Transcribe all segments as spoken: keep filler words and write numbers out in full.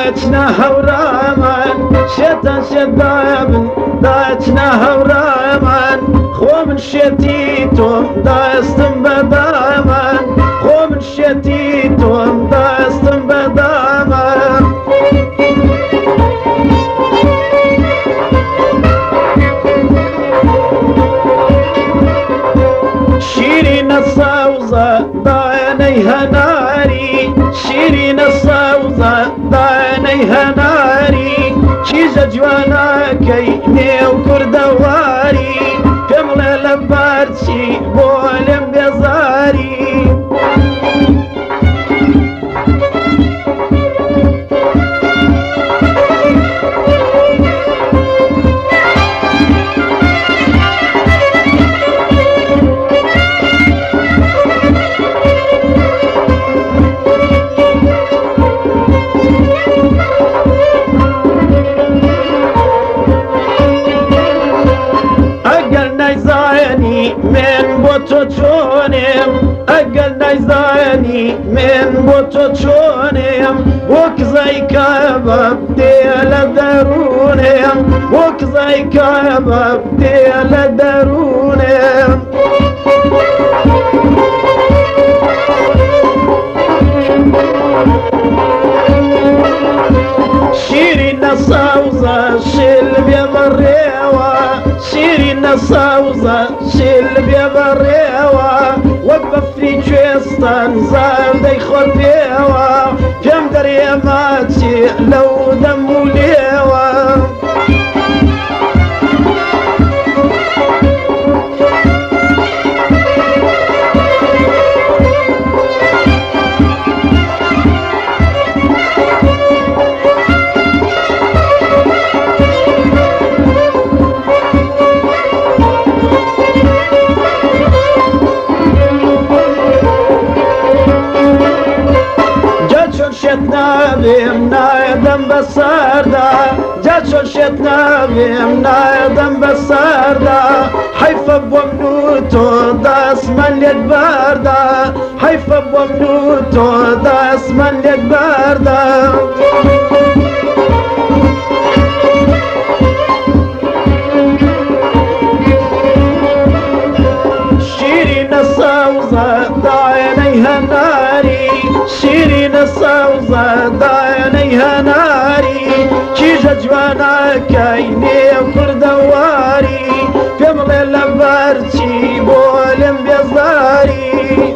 دايتنا هورامان شيطان شدابن دايتنا هورامان خو من شتيتم دايستم بدامان خو من شتيتم دايستم بدامان شيرين الصوزة داينيها ناري شيرين الصوزة داينيها ناري شيجة جوانا كيني وكردواري كملة لبارتشي بولم بيزاري من بوتوتونيم أقل نايزاني من بوتوتونيم وكزي كباب ديال درونيم وكزي كباب ديال درونيم شيرين الصوزة شلب يا بريوة شيرين الصوزة شلب يا بريوة وقف في جوستان زال دي خربيوة جم دريا ماتي لو دمو ليوة شتنا بيمنا دم بساردا جاتشو شتنا بيمنا دم بساردا حيفا بومنوتو داس من يد باردا حيفا بومنوتو داس من يد باردا شيرين الصوزة داينيها ناري شيرين الصوزة داينيها ناري كيجا جوانا كايني وكردواري كملي لبارتي بولم بيزاري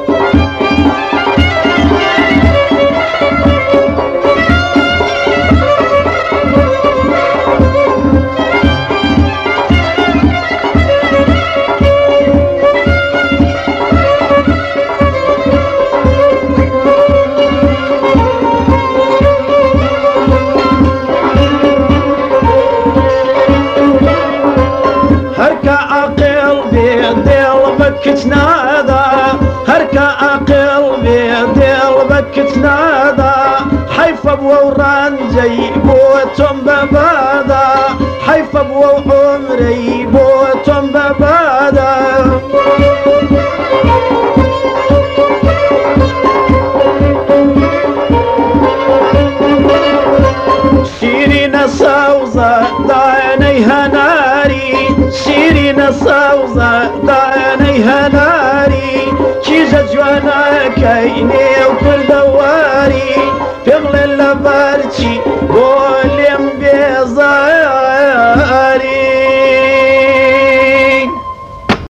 كتنادا هركا عقل بيديل بكتنادا حيفا بوران جيبوتم ببادا حيفا بو عمري بوتم ببادا شيرين الصوزة داينيها ناري شيرين الصوزة داينيها ناري كيجا جوانا كايني وكردواري تغلي لبارتي